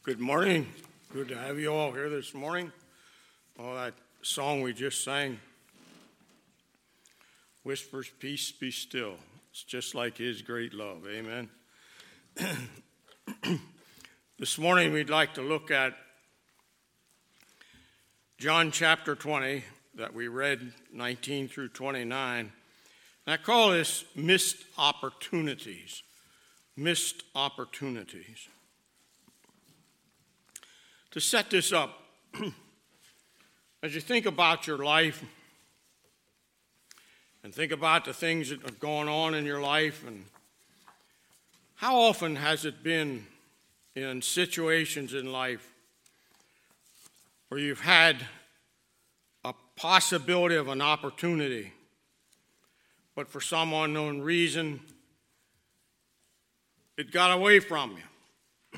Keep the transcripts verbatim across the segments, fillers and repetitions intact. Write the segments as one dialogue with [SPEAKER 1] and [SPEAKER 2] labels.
[SPEAKER 1] Good morning. Good to have you all here this morning. Oh, that song we just sang, Whispers, Peace, Be Still. It's just like His great love. Amen. This morning we'd like to look at John chapter twenty that we read nineteen through twenty-nine. And I call this missed opportunities. Missed opportunities. To set this up, as you think about your life and think about the things that are going on in your life, and how often has it been in situations in life where you've had a possibility of an opportunity, but for some unknown reason, it got away from you?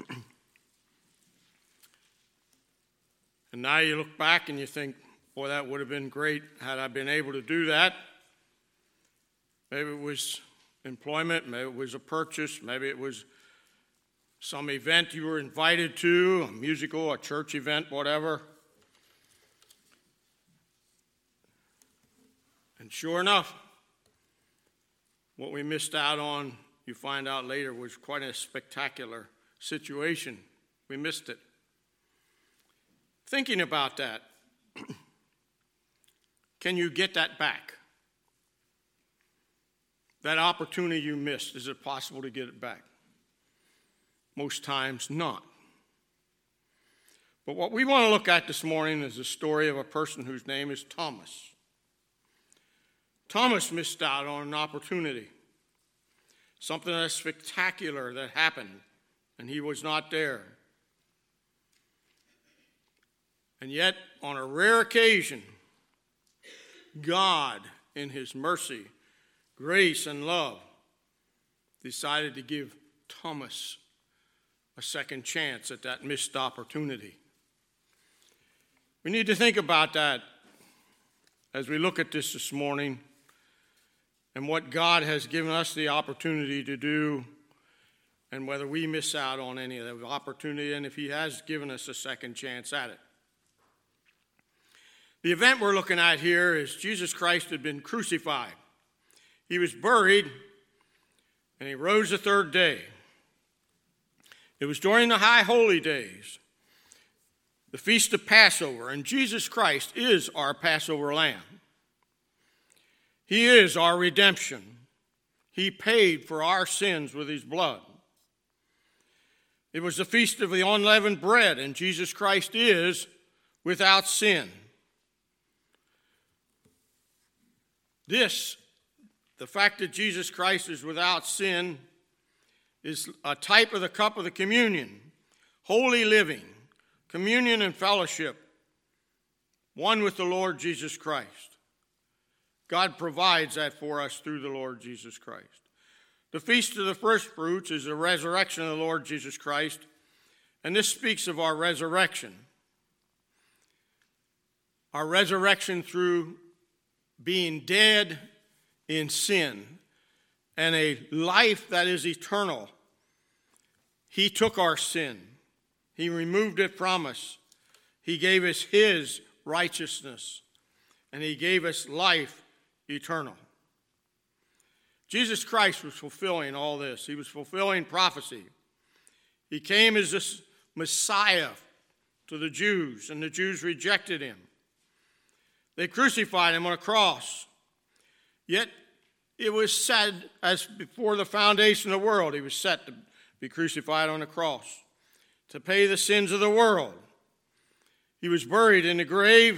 [SPEAKER 1] And now you look back and you think, boy, that would have been great had I been able to do that. Maybe it was employment, maybe it was a purchase, maybe it was some event you were invited to, a musical, a church event, whatever. And sure enough, what we missed out on, you find out later, was quite a spectacular situation. We missed it. Thinking about that, can you get that back? That opportunity you missed, is it possible to get it back? Most times not. But what we want to look at this morning is the story of a person whose name is Thomas. Thomas missed out on an opportunity, something that's spectacular that happened, and he was not there. And yet, on a rare occasion, God, in His mercy, grace, and love, decided to give Thomas a second chance at that missed opportunity. We need to think about that as we look at this this morning and what God has given us the opportunity to do, and whether we miss out on any of the opportunity, and if He has given us a second chance at it. The event we're looking at here is Jesus Christ had been crucified. He was buried, and He rose the third day. It was during the high holy days, the feast of Passover, and Jesus Christ is our Passover lamb. He is our redemption. He paid for our sins with His blood. It was the feast of the unleavened bread, and Jesus Christ is without sin. This, the fact that Jesus Christ is without sin, is a type of the cup of the communion, holy living, communion and fellowship, one with the Lord Jesus Christ. God provides that for us through the Lord Jesus Christ. The Feast of the First Fruits is the resurrection of the Lord Jesus Christ, and this speaks of our resurrection. Our resurrection through being dead in sin and a life that is eternal. He took our sin. He removed it from us. He gave us His righteousness, and He gave us life eternal. Jesus Christ was fulfilling all this. He was fulfilling prophecy. He came as this Messiah to the Jews, and the Jews rejected Him. They crucified Him on a cross. Yet it was said, as before the foundation of the world, He was set to be crucified on a cross to pay the sins of the world. He was buried in the grave,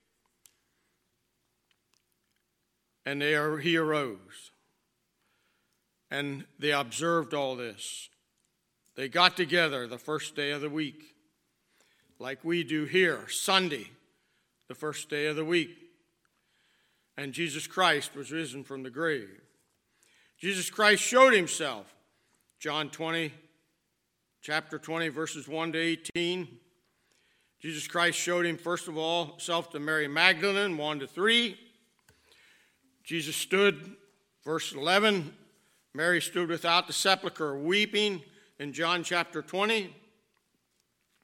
[SPEAKER 1] and there He arose. And they observed all this. They got together the first day of the week, like we do here, Sunday, the first day of the week. And Jesus Christ was risen from the grave. Jesus Christ showed Himself. John twenty, chapter twenty, verses one to eighteen. Jesus Christ showed Him, first of all, Himself to Mary Magdalene, one to three. Jesus stood, verse eleven, Mary stood without the sepulchre weeping in John chapter twenty.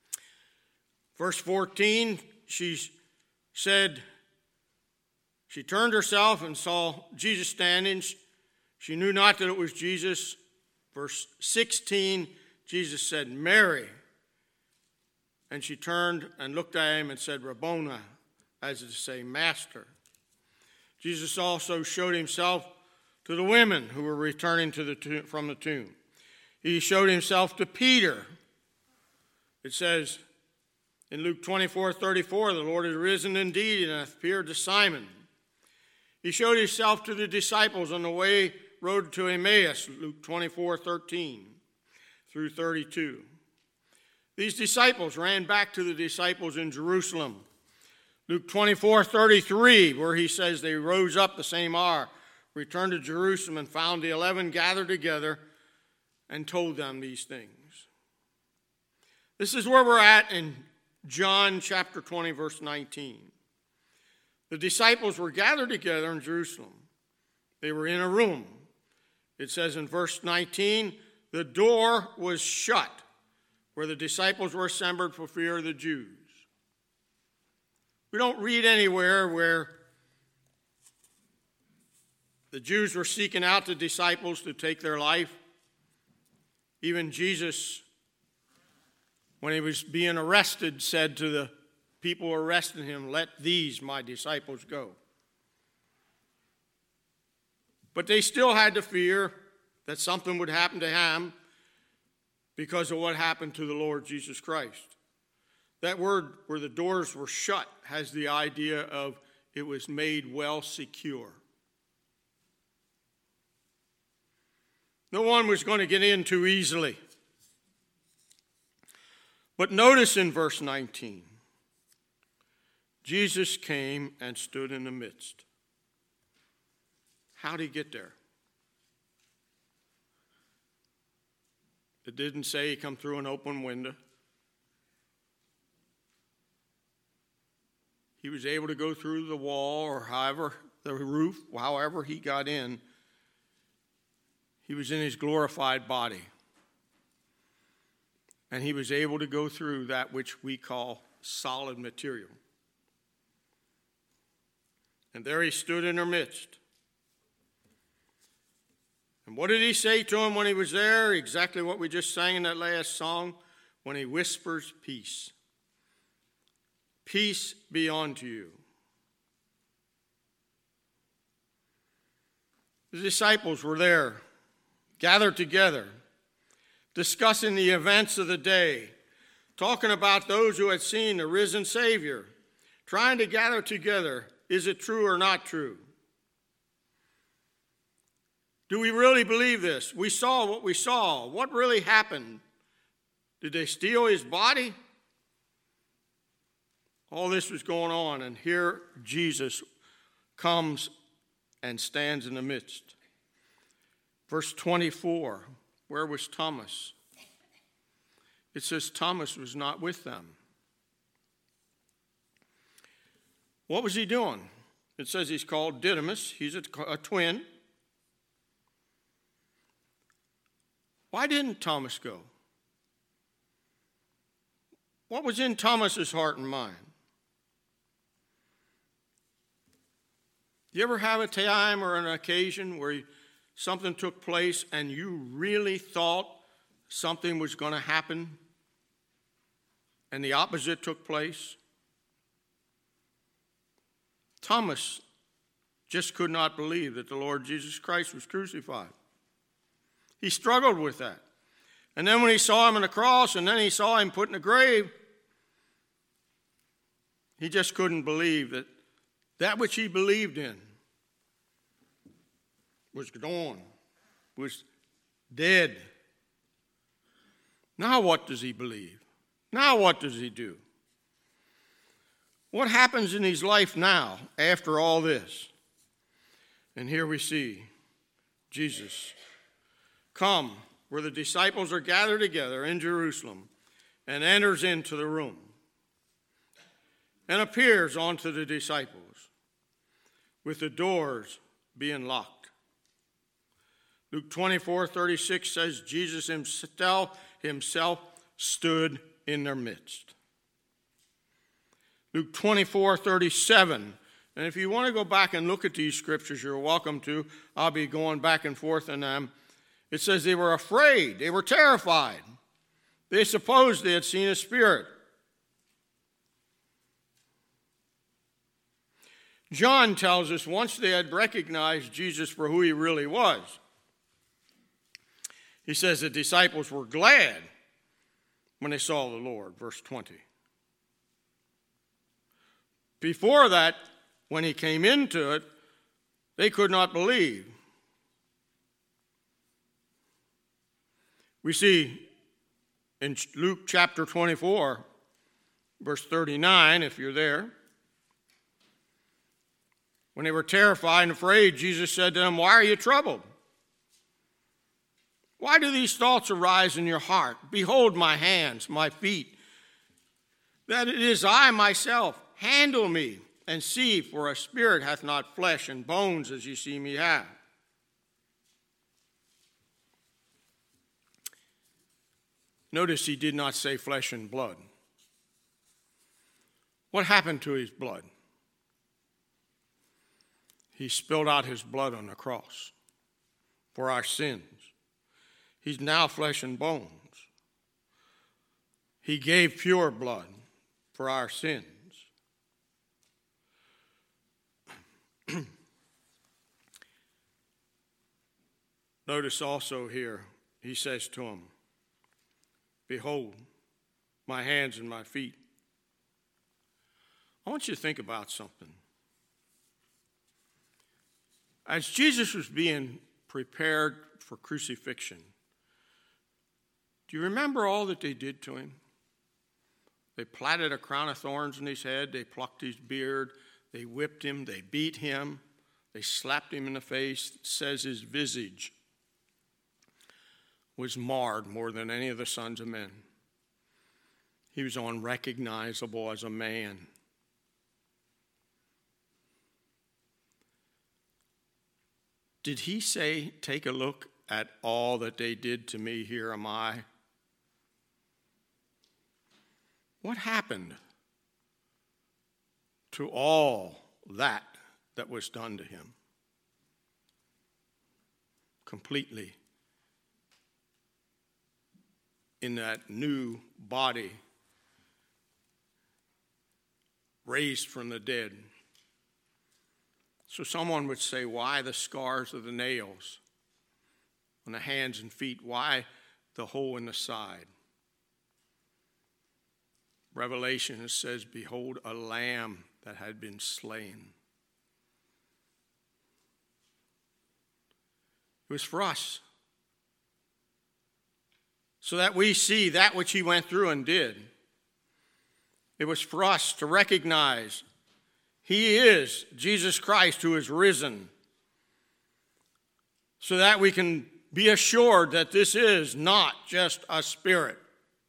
[SPEAKER 1] Verse fourteen, she said, she turned herself and saw Jesus standing. She knew not that it was Jesus. Verse sixteen, Jesus said, Mary. And she turned and looked at him and said, Rabboni, as to say, Master. Jesus also showed himself to the women who were returning to the tomb, from the tomb. He showed himself to Peter. It says in Luke twenty-four thirty-four, the Lord is risen indeed and hath appeared to Simon. He showed himself to the disciples on the way road to Emmaus, Luke twenty-four thirteen through thirty-two. These disciples ran back to the disciples in Jerusalem. Luke twenty-four thirty-three, where he says they rose up the same hour, returned to Jerusalem, and found the eleven gathered together and told them these things. This is where we're at in John chapter twenty, verse nineteen. The disciples were gathered together in Jerusalem. They were in a room. It says in verse nineteen, the door was shut where the disciples were assembled for fear of the Jews. We don't read anywhere where the Jews were seeking out the disciples to take their life. Even Jesus, when he was being arrested, said to the people arresting him, let these, my disciples, go. But they still had to fear that something would happen to him because of what happened to the Lord Jesus Christ. That word where the doors were shut has the idea of it was made well secure. No one was going to get in too easily. But notice in verse nineteen, Jesus came and stood in the midst. How did he get there? It didn't say he come through an open window. He was able to go through the wall or however, the roof, however he got in. He was in his glorified body. And he was able to go through that which we call solid material. And there he stood in their midst. And what did he say to him when he was there? Exactly what we just sang in that last song, when he whispers peace. Peace be unto you. The disciples were there, gathered together, discussing the events of the day, talking about those who had seen the risen Savior, trying to gather together, is it true or not true? Do we really believe this? We saw what we saw. What really happened? Did they steal his body? All this was going on, and here Jesus comes and stands in the midst. Verse twenty-four, where was Thomas? It says Thomas was not with them. What was he doing? It says he's called Didymus. He's a, a twin. Why didn't Thomas go? What was in Thomas's heart and mind? You ever have a time or an occasion where something took place and you really thought something was going to happen and the opposite took place? Thomas just could not believe that the Lord Jesus Christ was crucified. He struggled with that. And then when he saw him on the cross and then he saw him put in the grave, he just couldn't believe that that which he believed in was gone, was dead. Now what does he believe? Now what does he do? What happens in his life now after all this? And here we see Jesus come where the disciples are gathered together in Jerusalem and enters into the room and appears unto the disciples with the doors being locked. Luke twenty-four thirty-six says Jesus himself, himself stood in their midst. Luke twenty-four thirty-seven. And if you want to go back and look at these scriptures, you're welcome to. I'll be going back and forth in them. It says they were afraid. They were terrified. They supposed they had seen a spirit. John tells us once they had recognized Jesus for who he really was, he says the disciples were glad when they saw the Lord, verse twenty. Before that, when he came into it, they could not believe. We see in Luke chapter twenty-four, verse thirty-nine, if you're there, when they were terrified and afraid, Jesus said to them, "Why are you troubled? Why do these thoughts arise in your heart? Behold my hands, my feet, that it is I myself. Handle me and see, for a spirit hath not flesh and bones as you see me have." Notice he did not say flesh and blood. What happened to his blood? He spilled out his blood on the cross for our sins. He's now flesh and bones. He gave pure blood for our sins. Notice also here, he says to him, "Behold, my hands and my feet." I want you to think about something. As Jesus was being prepared for crucifixion, do you remember all that they did to him? They platted a crown of thorns on his head. They plucked his beard. They whipped him. They beat him. They slapped him in the face. It says his visage was marred more than any of the sons of men. He was unrecognizable as a man. Did he say, "Take a look at all that they did to me, here am I"? What happened to all that that was done to him? Completely in that new body raised from the dead. So someone would say, why the scars of the nails on the hands and feet? Why the hole in the side? Revelation says, "Behold, a lamb that had been slain." It was for us, so that we see that which he went through and did. It was for us to recognize he is Jesus Christ who is risen, so that we can be assured that this is not just a spirit,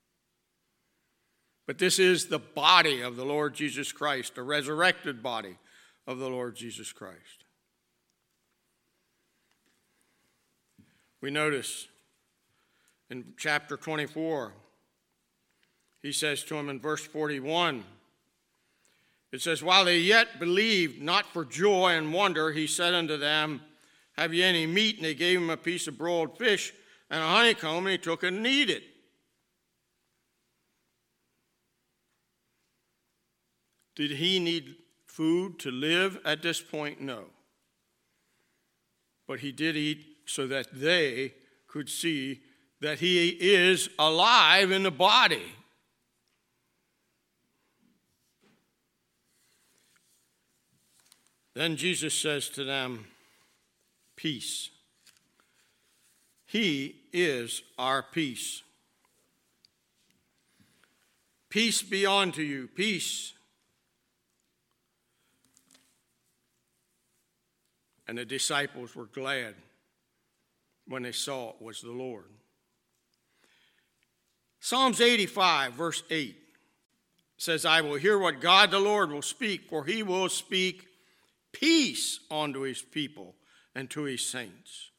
[SPEAKER 1] but this is the body of the Lord Jesus Christ, the resurrected body of the Lord Jesus Christ. We notice in chapter twenty-four, he says to him in verse forty-one, it says, "While they yet believed not for joy and wonder, he said unto them, Have ye any meat? And they gave him a piece of broiled fish and a honeycomb, and he took it and ate it." Did he need food to live at this point? No. But he did eat so that they could see that he is alive in the body. Then Jesus says to them, "Peace." He is our peace. "Peace be unto you." Peace. And the disciples were glad when they saw it was the Lord. Psalms eighty-five, verse eight says, "I will hear what God the Lord will speak, for he will speak peace unto his people and to his saints."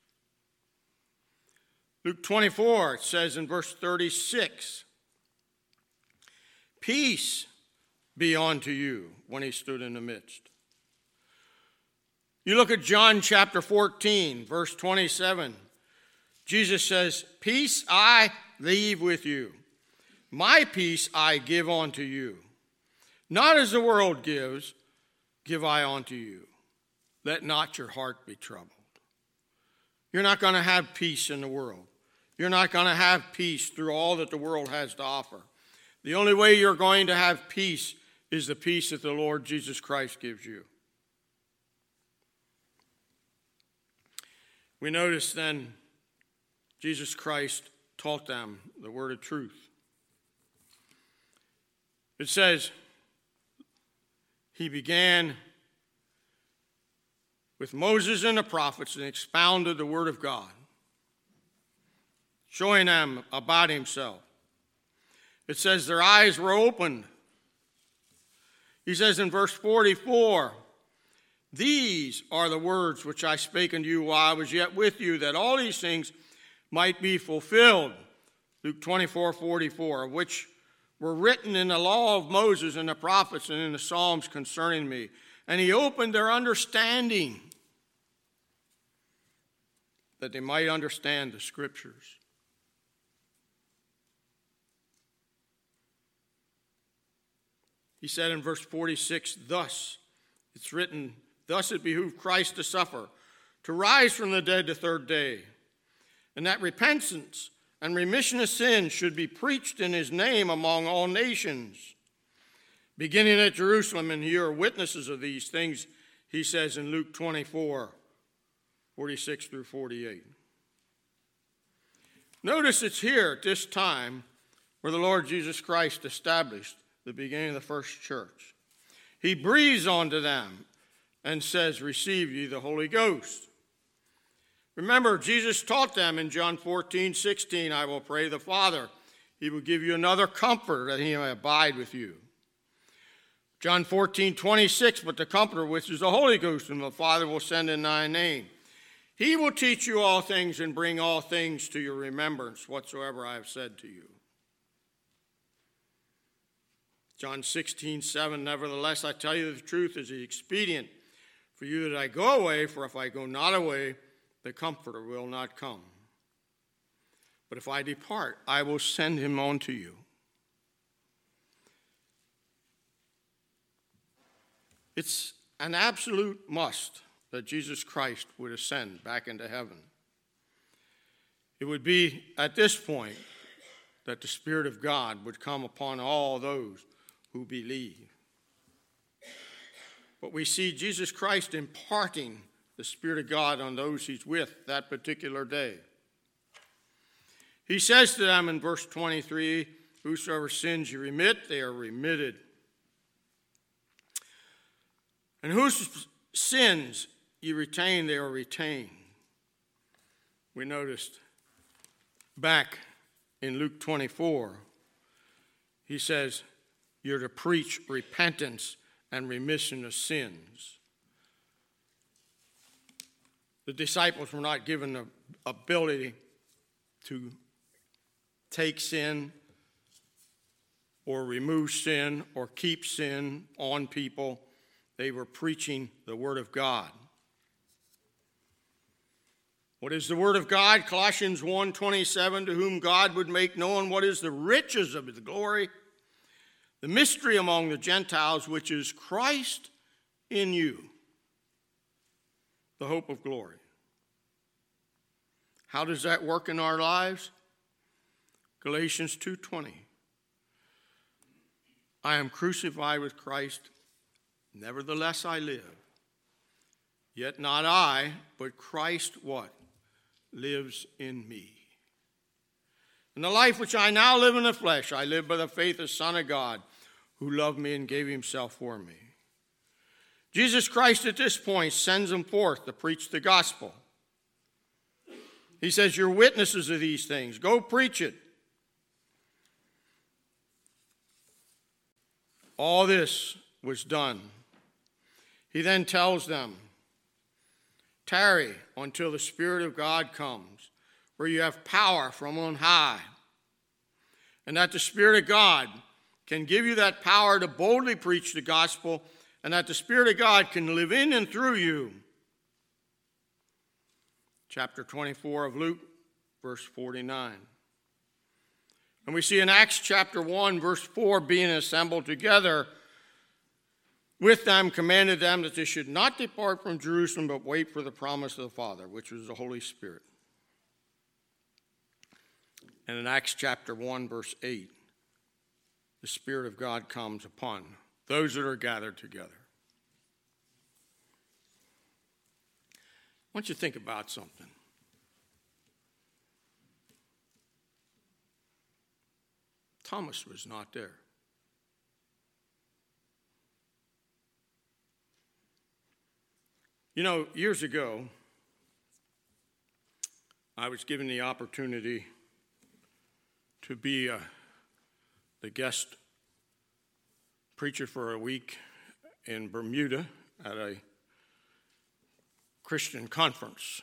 [SPEAKER 1] Luke twenty-four, it says in verse thirty-six, "Peace be unto you when he stood in the midst. You look at John chapter fourteen, verse twenty-seven. Jesus says, peace I leave with you. My peace I give unto you. Not as the world gives, give I unto you. Let not your heart be troubled. You're not going to have peace in the world. You're not going to have peace through all that the world has to offer. The only way you're going to have peace is the peace that the Lord Jesus Christ gives you. We notice then Jesus Christ taught them the word of truth. It says, he began with Moses and the prophets and expounded the word of God, showing them about himself. It says their eyes were opened. He says in verse forty-four, these are the words which I spake unto you while I was yet with you, that all these things might be fulfilled. Luke twenty-four forty-four, which were written in the law of Moses and the prophets and in the Psalms concerning me. And he opened their understanding that they might understand the scriptures. He said in verse forty-six, thus, it's written, thus it behooved Christ to suffer, to rise from the dead the third day, and that repentance and remission of sins should be preached in his name among all nations, beginning at Jerusalem, and you are witnesses of these things, he says in Luke twenty-four forty-six through forty-eight. Notice it's here at this time where the Lord Jesus Christ established the beginning of the first church. He breathes onto them and says, receive ye the Holy Ghost. Remember, Jesus taught them in John fourteen sixteen, I will pray the Father. He will give you another comforter that he may abide with you. John fourteen twenty-six, but the Comforter, which is the Holy Ghost, whom the Father will send in thy name. He will teach you all things and bring all things to your remembrance, whatsoever I have said to you. John sixteen seven, nevertheless, I tell you the truth, is it expedient for you that I go away, for if I go not away, the Comforter will not come. But if I depart, I will send him unto you. It's an absolute must that Jesus Christ would ascend back into heaven. It would be at this point that the Spirit of God would come upon all those who believe. But we see Jesus Christ imparting the Spirit of God on those he's with that particular day. He says to them in verse twenty-three, whosoever sins you remit, they are remitted. And whose sins you retain, they are retained. We noticed back in Luke twenty-four, he says, you're to preach repentance and remission of sins. The disciples were not given the ability to take sin or remove sin or keep sin on people. They were preaching the Word of God. What is the Word of God? Colossians one twenty-seven, to whom God would make known what is the riches of his glory, the mystery among the Gentiles, which is Christ in you, the hope of glory. How does that work in our lives? Galatians two twenty. I am crucified with Christ, nevertheless I live. Yet not I, but Christ what? Lives in me. And the life which I now live in the flesh, I live by the faith of the Son of God, who loved me and gave himself for me. Jesus Christ at this point sends them forth to preach the gospel. He says, you're witnesses of these things. Go preach it. All this was done. He then tells them, tarry until the Spirit of God comes, where you have power from on high. And that the Spirit of God can give you that power to boldly preach the gospel, and that the Spirit of God can live in and through you. Chapter twenty-four of Luke, verse forty-nine. And we see in Acts chapter one, verse four, being assembled together with them, commanded them that they should not depart from Jerusalem, but wait for the promise of the Father, which was the Holy Spirit. And in Acts chapter one, verse eight, the Spirit of God comes upon those that are gathered together. I want you to think about something. Thomas was not there. You know, years ago, I was given the opportunity to be uh, the guest preacher for a week in Bermuda at a Christian conference.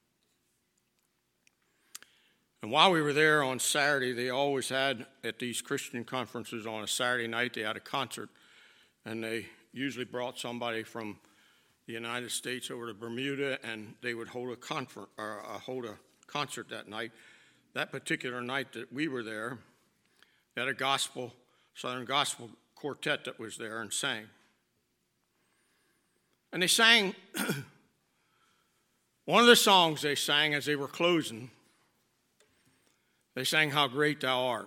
[SPEAKER 1] And while we were there on Saturday, they always had at these Christian conferences on a Saturday night, they had a concert, and they usually brought somebody from the United States over to Bermuda, and they would hold a conference or uh, hold a concert that night. That particular night that we were there, they had a gospel, Southern Gospel quartet that was there and sang. And they sang, one of the songs they sang as they were closing, they sang, "How Great Thou Art."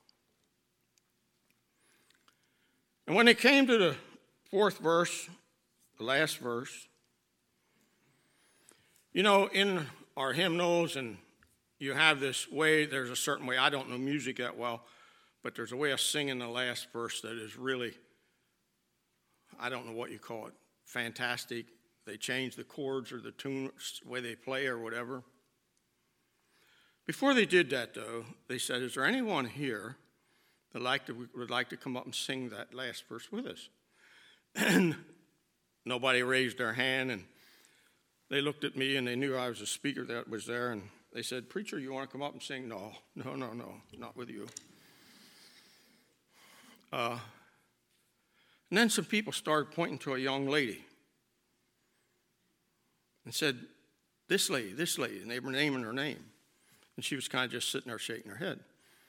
[SPEAKER 1] And when they came to the fourth verse, the last verse, you know, in our hymnals, and you have this way, there's a certain way, I don't know music that well, but there's a way of singing the last verse that is really, I don't know what you call it, fantastic. They change the chords or the tune, the way they play or whatever. Before they did that, though, they said, "Is there anyone here that like to, would like to come up and sing that last verse with us?" And nobody raised their hand, and they looked at me, and they knew I was a speaker that was there, and they said, "Preacher, you want to come up and sing?" No, no, no, no, not with you. Uh, and then some people started pointing to a young lady and said, "This lady, this lady," and they were naming her name. And she was kind of just sitting there shaking her head.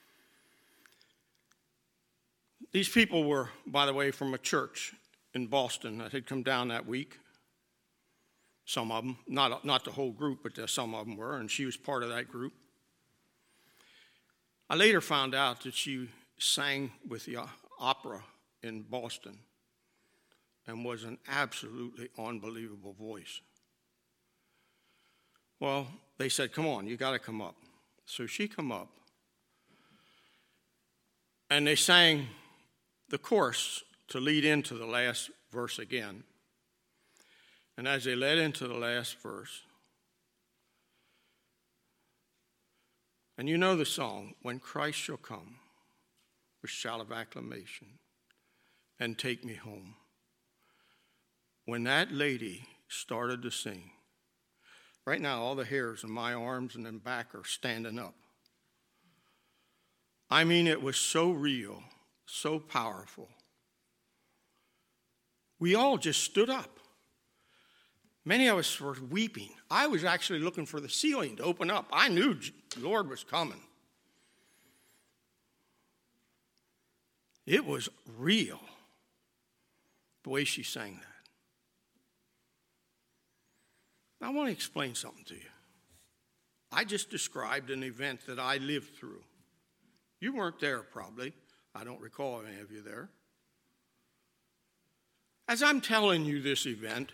[SPEAKER 1] These people were, by the way, from a church in Boston that had come down that week. Some of them, not, not the whole group, but some of them were, and she was part of that group. I later found out that she sang with the opera in Boston and was an absolutely unbelievable voice. Well, they said, "Come on, you got to come up." So she come up, and they sang the chorus to lead into the last verse again. And as they led into the last verse, and you know the song, "When Christ shall come with shout of acclamation and take me home." When that lady started to sing, right now, all the hairs on my arms and then back are standing up. I mean, it was so real, so powerful. We all just stood up. Many of us were weeping. I was actually looking for the ceiling to open up. I knew the Lord was coming. It was real, the way she sang that. I want to explain something to you. I just described an event that I lived through. You weren't there probably. I don't recall any of you there. As I'm telling you this event,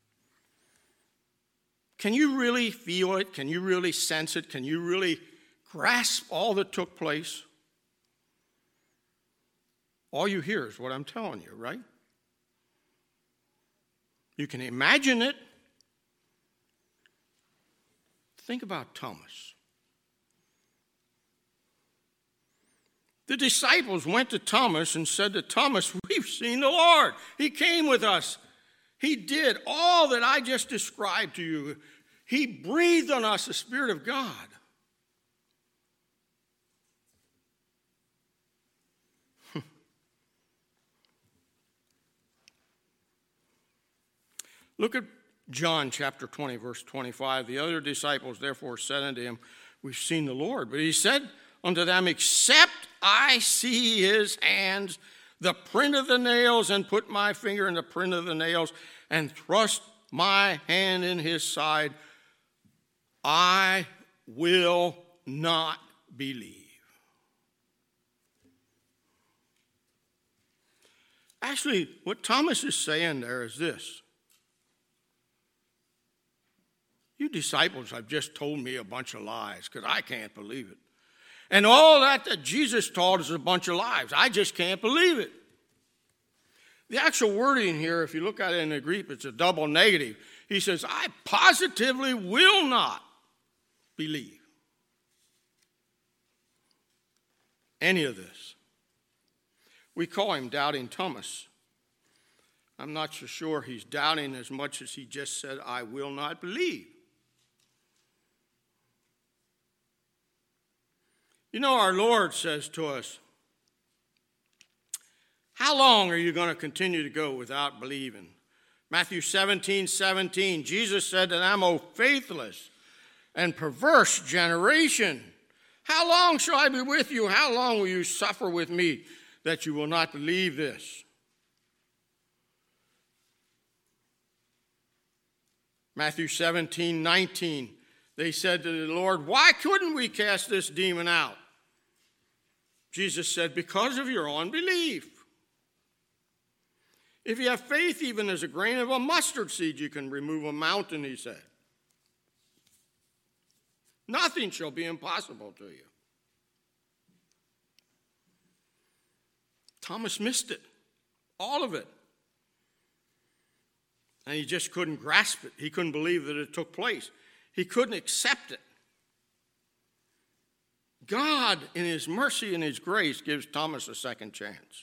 [SPEAKER 1] can you really feel it? Can you really sense it? Can you really grasp all that took place? All you hear is what I'm telling you, right? You can imagine it. Think about Thomas. The disciples went to Thomas and said to Thomas, "We've seen the Lord. He came with us. He did all that I just described to you. He breathed on us the Spirit of God." Look at John chapter twenty, verse twenty-five. The other disciples therefore said unto him, we've seen the Lord. But he said unto them, except I see his hands, the print of the nails, and put my finger in the print of the nails, and thrust my hand in his side, I will not believe. Actually, what Thomas is saying there is this. You disciples have just told me a bunch of lies because I can't believe it. And all that that Jesus taught is a bunch of lies. I just can't believe it. The actual wording here, if you look at it in the Greek, it's a double negative. He says, I positively will not believe any of this. We call him Doubting Thomas. I'm not so sure he's doubting as much as he just said, I will not believe. You know, our Lord says to us, how long are you going to continue to go without believing? Matthew seventeen, seventeen, Jesus said to them, O faithless and perverse generation, how long shall I be with you? How long will you suffer with me that you will not believe this? Matthew seventeen, nineteen, they said to the Lord, why couldn't we cast this demon out? Jesus said, because of your unbelief. If you have faith even as a grain of a mustard seed, you can remove a mountain, he said. Nothing shall be impossible to you. Thomas missed it, all of it. And he just couldn't grasp it. He couldn't believe that it took place. He couldn't accept it. God, in his mercy and his grace, gives Thomas a second chance.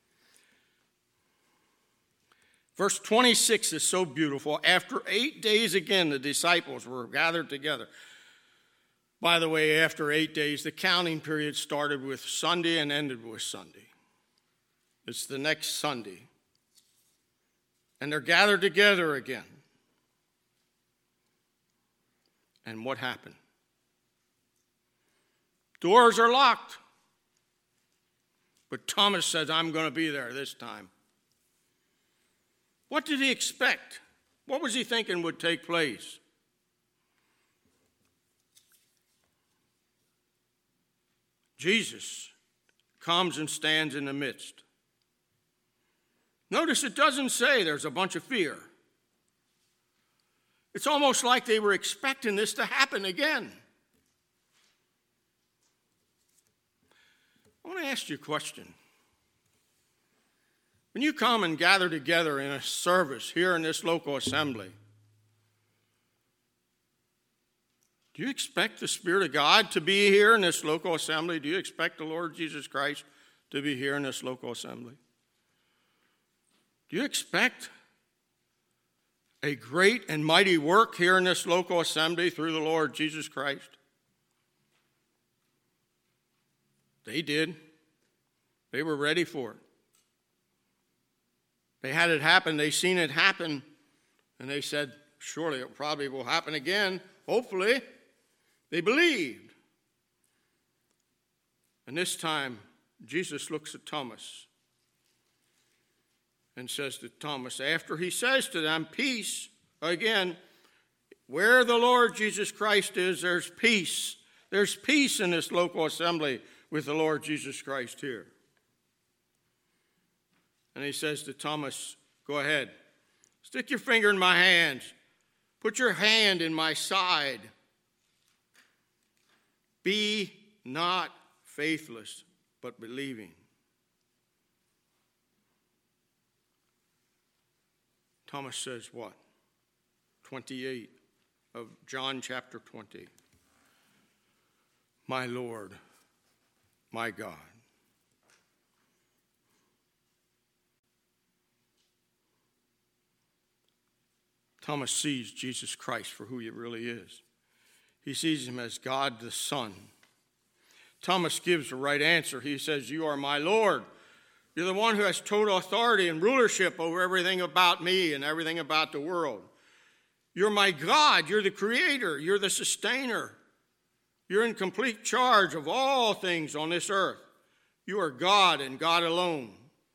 [SPEAKER 1] Verse twenty-six is so beautiful. After eight days again, the disciples were gathered together. By the way, after eight days, the counting period started with Sunday and ended with Sunday. It's the next Sunday. And they're gathered together again. And what happened? Doors are locked. But Thomas says, I'm going to be there this time. What did he expect? What was he thinking would take place? Jesus comes and stands in the midst. Notice it doesn't say there's a bunch of fear. It's almost like they were expecting this to happen again. I want to ask you a question. When you come and gather together in a service here in this local assembly, do you expect the Spirit of God to be here in this local assembly? Do you expect the Lord Jesus Christ to be here in this local assembly? Do you expect a great and mighty work here in this local assembly through the Lord Jesus Christ? They did. They were ready for it. They had it happen. They seen it happen. And they said, surely it probably will happen again. Hopefully. They believed. And this time, Jesus looks at Thomas and says to Thomas, after he says to them, peace, again, where the Lord Jesus Christ is, there's peace. There's peace in this local assembly with the Lord Jesus Christ here. And he says to Thomas, go ahead, stick your finger in my hands, put your hand in my side. Be not faithless, but believing. Thomas says what? twenty-eight of John chapter twenty. My Lord, my God. Thomas sees Jesus Christ for who he really is. He sees him as God the Son. Thomas gives the right answer. He says, you are my Lord. You're the one who has total authority and rulership over everything about me and everything about the world. You're my God. You're the creator. You're the sustainer. You're in complete charge of all things on this earth. You are God and God alone.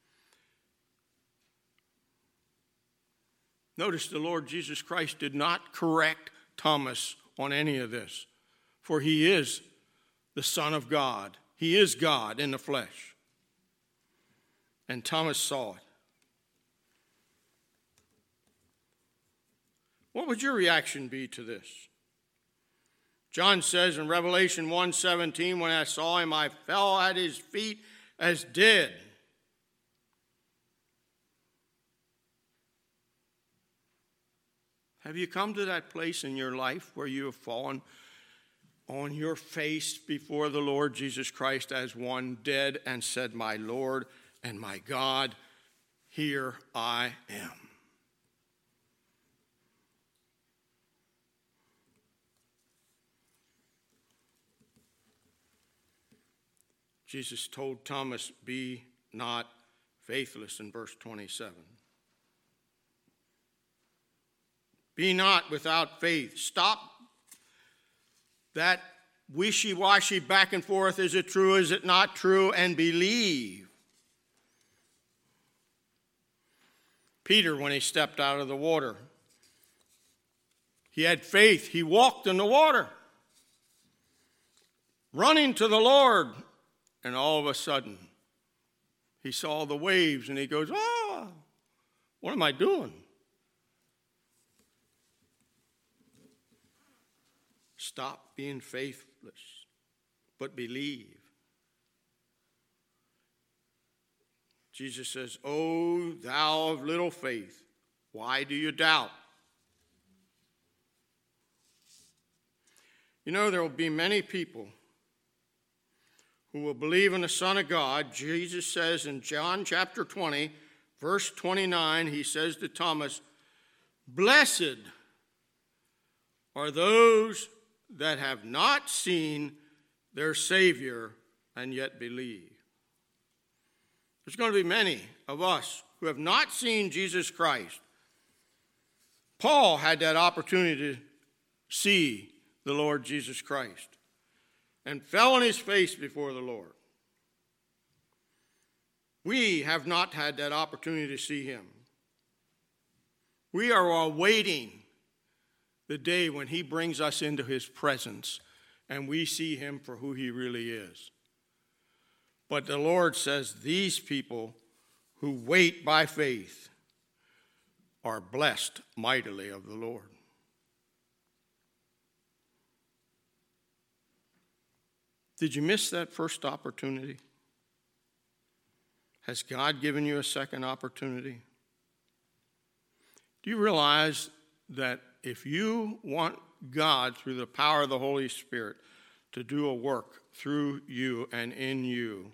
[SPEAKER 1] Notice the Lord Jesus Christ did not correct Thomas on any of this, for he is the Son of God. He is God in the flesh. And Thomas saw it. What would your reaction be to this? John says in Revelation one seventeen, when I saw him, I fell at his feet as dead. Have you come to that place in your life where you have fallen on your face before the Lord Jesus Christ as one dead and said, my Lord and my God, here I am? Jesus told Thomas, be not faithless in verse twenty-seven. Be not without faith. Stop that wishy-washy back and forth. Is it true? Is it not true? And believe. Peter, when he stepped out of the water, he had faith. He walked in the water, running to the Lord. And all of a sudden, he saw the waves and he goes, ah, what am I doing? Stop being faithless, but believe. Jesus says, O thou of little faith, why do you doubt? You know, there will be many people who will believe in the Son of God. Jesus says in John chapter twenty, verse twenty-nine, he says to Thomas, blessed are those that have not seen their Savior and yet believe. There's going to be many of us who have not seen Jesus Christ. Paul had that opportunity to see the Lord Jesus Christ and fell on his face before the Lord. We have not had that opportunity to see him. We are awaiting the day when he brings us into his presence and we see him for who he really is. But the Lord says these people who wait by faith are blessed mightily of the Lord. Did you miss that first opportunity? Has God given you a second opportunity? Do you realize that if you want God, through the power of the Holy Spirit, to do a work through you and in you,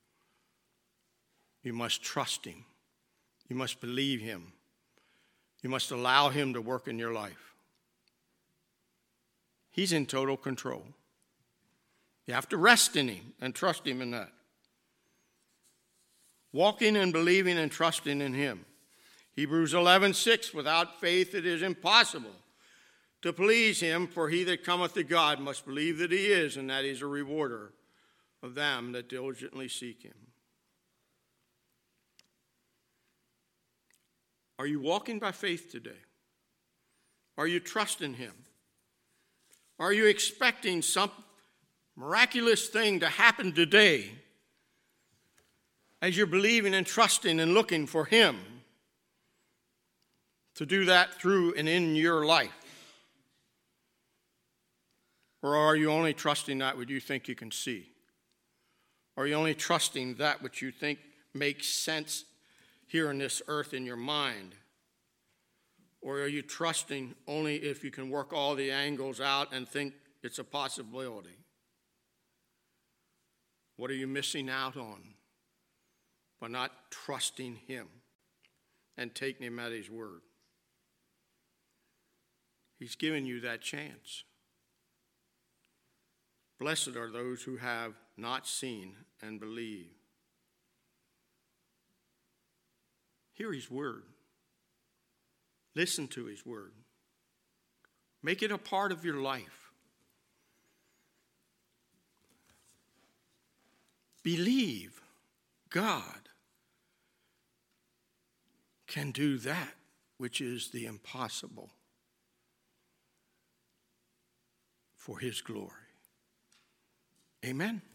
[SPEAKER 1] you must trust him. You must believe him. You must allow him to work in your life. He's in total control. You have to rest in him and trust him in that. Walking and believing and trusting in him. Hebrews eleven six, without faith it is impossible to please him, for he that cometh to God must believe that he is, and that he is a rewarder of them that diligently seek him. Are you walking by faith today? Are you trusting him? Are you expecting some miraculous thing to happen today as you're believing and trusting and looking for him to do that through and in your life? Or are you only trusting that which you think you can see? Are you only trusting that which you think makes sense here on this earth in your mind? Or are you trusting only if you can work all the angles out and think it's a possibility? What are you missing out on by not trusting him and taking him at his word? He's given you that chance. Blessed are those who have not seen and believe. Hear his word. Listen to his word. Make it a part of your life. Believe God can do that which is the impossible for his glory. Amen.